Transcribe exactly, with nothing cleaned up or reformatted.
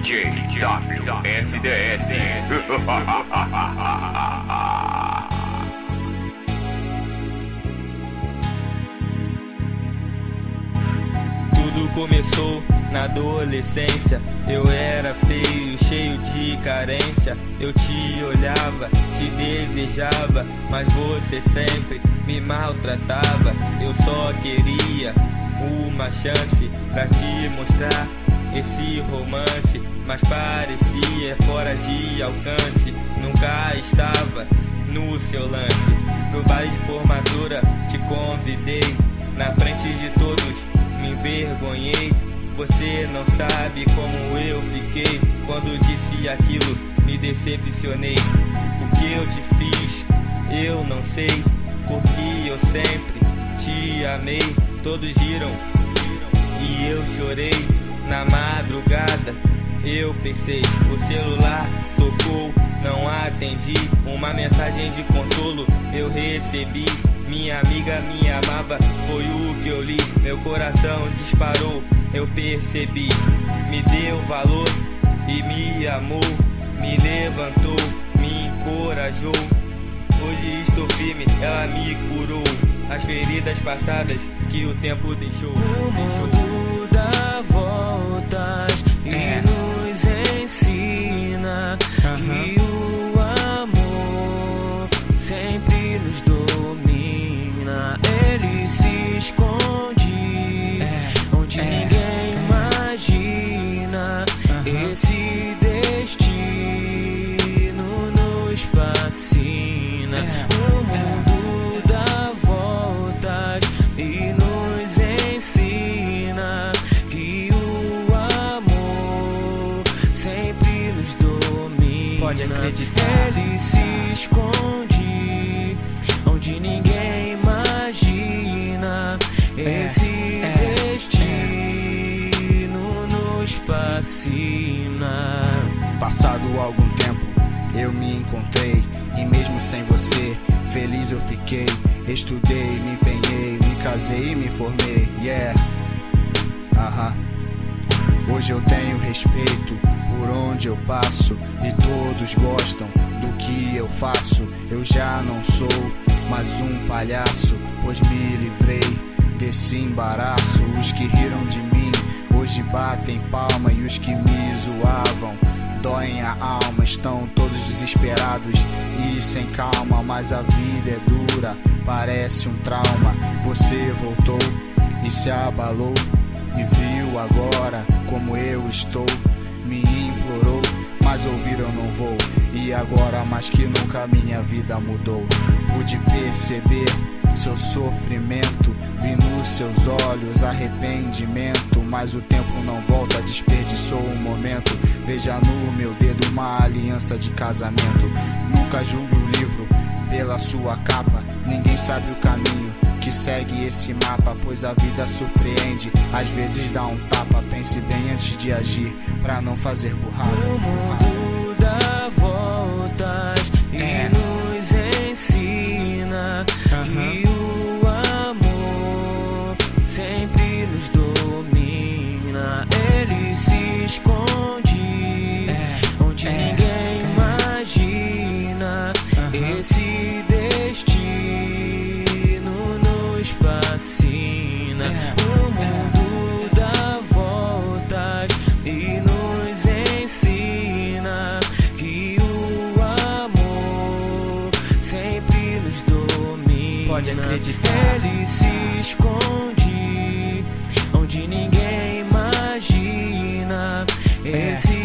J W S D S. Tudo começou na adolescência. Eu era feio, cheio de carência. Eu te olhava, te desejava, mas você sempre me maltratava. Eu só queria uma chance pra te mostrar esse romance, mas parecia fora de alcance. Nunca estava no seu lance. Pro baile de formatura te convidei, na frente de todos me envergonhei. Você não sabe como eu fiquei quando disse aquilo, me decepcionei. O que eu te fiz, eu não sei, porque eu sempre te amei. Todos riram e eu chorei. Na madrugada eu pensei, o celular tocou, não atendi. Uma mensagem de consolo eu recebi. Minha amiga me amava, foi o que eu li. Meu coração disparou, eu percebi. Me deu valor e me amou, me levantou, me encorajou. Hoje estou firme, ela me curou. As feridas passadas que o tempo deixou. O mundo dá voltas e é. nos ensina uh-huh. que o amor sempre nos domina. Ele se esconde é. onde é. ninguém imagina. Uh-huh. Esse destino nos fascina. É. O mundo é. dá voltas e nos ensina que o amor sempre nos domina. Pode acreditar. Ele se esconde onde ninguém imagina. É, Esse é, destino é. nos fascina. Passado algum tempo eu me encontrei, e mesmo sem você, feliz eu fiquei. Estudei, me empenhei, me casei e me formei, yeah. Aham. Hoje eu tenho respeito por onde eu passo, e todos gostam do que eu faço. Eu já não sou mais um palhaço, pois me livrei desse embaraço. Os que riram de mim hoje batem palma, e os que me zoavam doem a alma. Estão todos desesperados e sem calma, mas a vida é dura, parece um trauma. Você voltou e se abalou, e viu agora como eu estou. Me implorou, mas ouvir eu não vou. E agora mais que nunca minha vida mudou. Pude perceber seu sofrimento, vi nos seus olhos arrependimento, mas o tempo não volta, desperdiçou um momento. Veja no meu dedo uma aliança de casamento. Nunca julgue o livro pela sua capa, ninguém sabe o caminho que segue esse mapa, pois a vida surpreende, às vezes dá um tapa. Pense bem antes de agir, pra não fazer burrada. O mundo dá voltas e é. nos ensina uh-huh. que o amor sempre nos domina. Ele se esconde é. onde é. ninguém imagina. Uh-huh. Esse destino nos fascina. É. O mundo é. dá voltas e nos ensina que o amor sempre nos domina. Pode acreditar. Ele se esconde onde ninguém imagina. É. Esse